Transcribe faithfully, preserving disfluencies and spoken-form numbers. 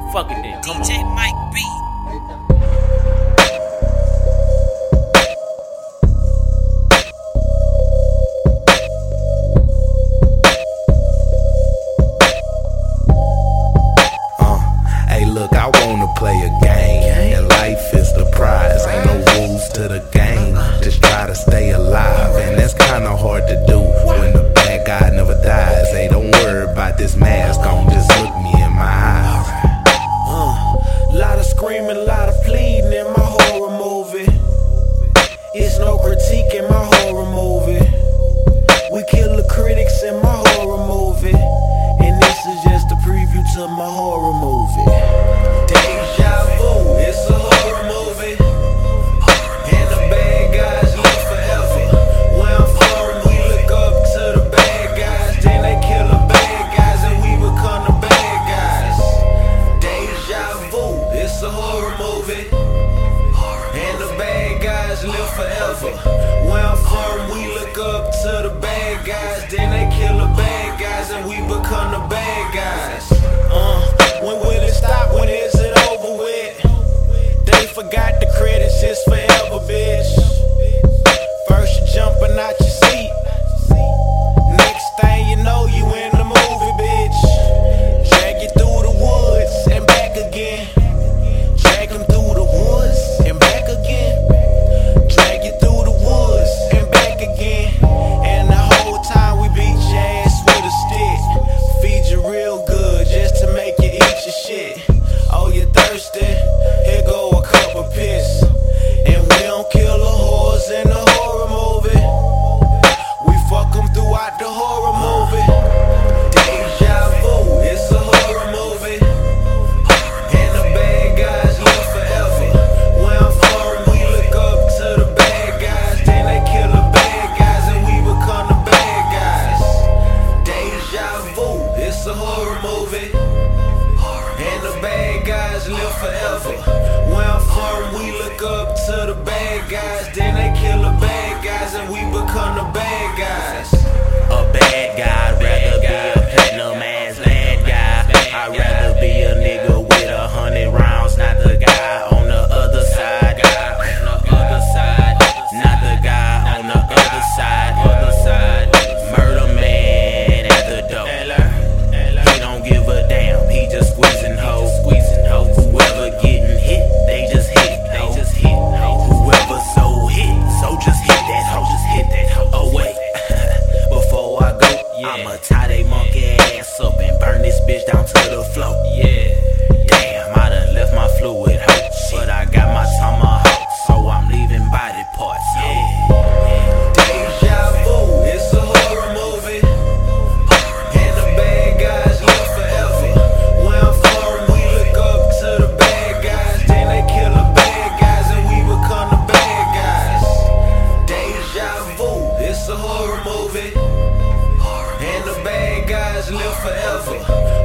Fuck it then, come D J on. Mike B. Hey, look, I wanna play a game, and life is the prize. Ain't no rules to the game, just try to stay alive. And that's kinda hard to do when the bad guy never dies. Hey, don't worry about this mask on, just look me in my eyes. Uh, lot of screaming, lot of pleading in my horror movie. It's no critique in my horror movie. We kill the critics in my horror movie, and this is just a preview to my horror movie. Deja vu, it's a horror movie, and the bad guys live forever. Where I'm from, we look up to the bad guys, then they kill the bad guys, and we become the bad guys. Deja vu, it's a horror movie, and the bad guys live forever. Where I'm from, we look up to the bad guys, then they kill the bad guys, and we become the bad guys. Uh, when will it stop? When is it over with? They forgot the credits is forever, bitch. First you jumping out your seat, next thing you know you in the movie, bitch. Drag you through the woods and back again. Drag him through the woods and back again. Drag you through the woods and back again. And the whole time we beat your ass with a stick. Feed you real good just to make you eat your shit. Oh, you thirsty? Here go a cup of piss. And we don't kill the whores in the horror movie. We fuck them throughout the horror movie. Deja vu, it's a horror movie, and the bad guys live forever. Where I'm from, we look up to the bad guys, then they kill the bad guys, and we become the bad guys. Deja vu, it's a horror movie, and the bad guys live forever. Where I'm from, we look up to the bad guys, then they kill the bad guys, and we become the bad guys. A bad guy, I'd rather be a platinum ass bad guy. I'd rather be a nigga with a hundred rounds, not the guy on the other side. On the other side, not the guy on the other side. Other side, murder man at the door. He don't give a damn, he just squeezing hoes, squeezing hoes. Whoever getting hit, they just hit, they just hit. Whoever so hit, so just hit that hoe, just hit that hoe. Oh wait. Before I go, I'ma tie they monkey ass up and burn this bitch down to the floor. Yeah. Damn, I done left my fluid hurt, but I got my tomahawk, so I'm leaving body parts. Yeah. Deja vu, it's a horror movie, and the bad guys live forever. Where I'm from, we look up to the bad guys, then they kill the bad guys, and we become the bad guys. Deja vu, it's a horror movie, and the bad guys live forever.